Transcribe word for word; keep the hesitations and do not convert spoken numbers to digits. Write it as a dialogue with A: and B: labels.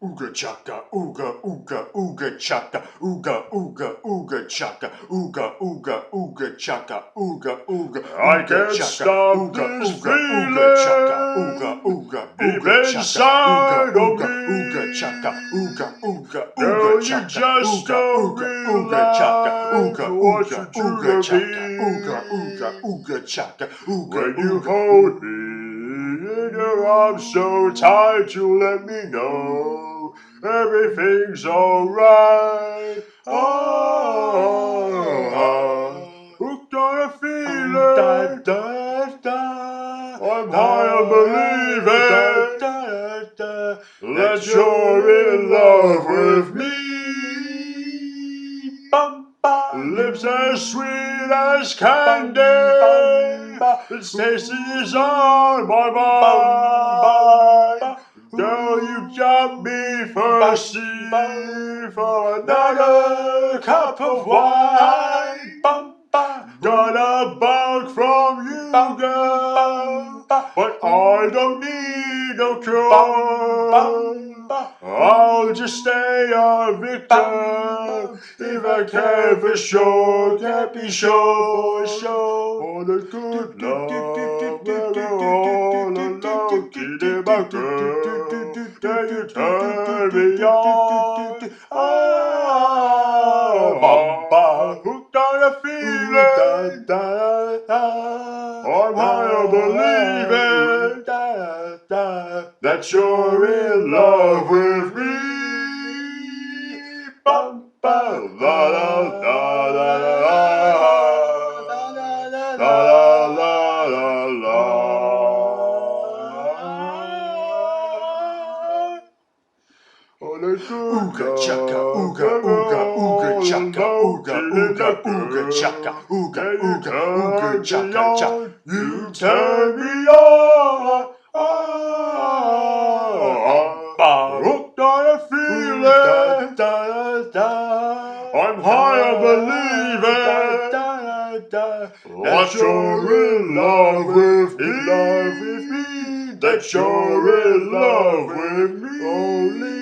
A: Ooga chaka, ooga, ooga, ooga chaka, ooga, ooga, ooga chaka, ooga, ooga, ooga chaka, ooga, ooga,
B: I can't stop this feeling
A: ooga, ooga,
B: deep
A: ooga
B: inside of
A: ooga,
B: me.
A: ooga chaka, ooga, ooga,
B: Girl,
A: ooga
B: you
A: chaka,
B: just
A: ooga,
B: don't
A: ooga, ooga chaka,
B: realize
A: ooga,
B: what
A: ooga,
B: you do
A: ooga
B: to
A: chaka,
B: me.
A: ooga, ooga, ooga chaka, ooga,
B: When you
A: ooga,
B: hold me in your arms so tight, you let me know everything's alright. Oh, hooked on a feeling.
A: da, da, da,
B: I'm high on believing
A: da, da,
B: that you're in love with me.
A: Bum, ba,
B: Lips as sweet as candy, its taste is on my mind. Girl, you got me thirsty for another cup of wine. Got a bug from you, girl, but I don't need no cure. I'll just stay a victim if I can for sure, can't be sure for sure. For the good love, we're all alone, kidding my girl, can you turn me on? Oh, hooked on a feeling, I'm high on believing that you're in love with me. Bum, ba, la, la, la, la, la, la, la, la, la, la. Oh, the good
A: ooga chaka,
B: love,
A: ooga,
B: we're
A: ooga, ooga
B: all
A: chaka,
B: alone,
A: ooga,
B: killing
A: ooga,
B: the
A: ooga chaka,
B: girl.
A: ooga,
B: Yeah, you
A: ooga, ooga
B: turn me
A: chaka, chaka.
B: on, you turn me on. Oh, hooked on a feeling, I'm high on believing that you're in love with me, that you're in love with me. Only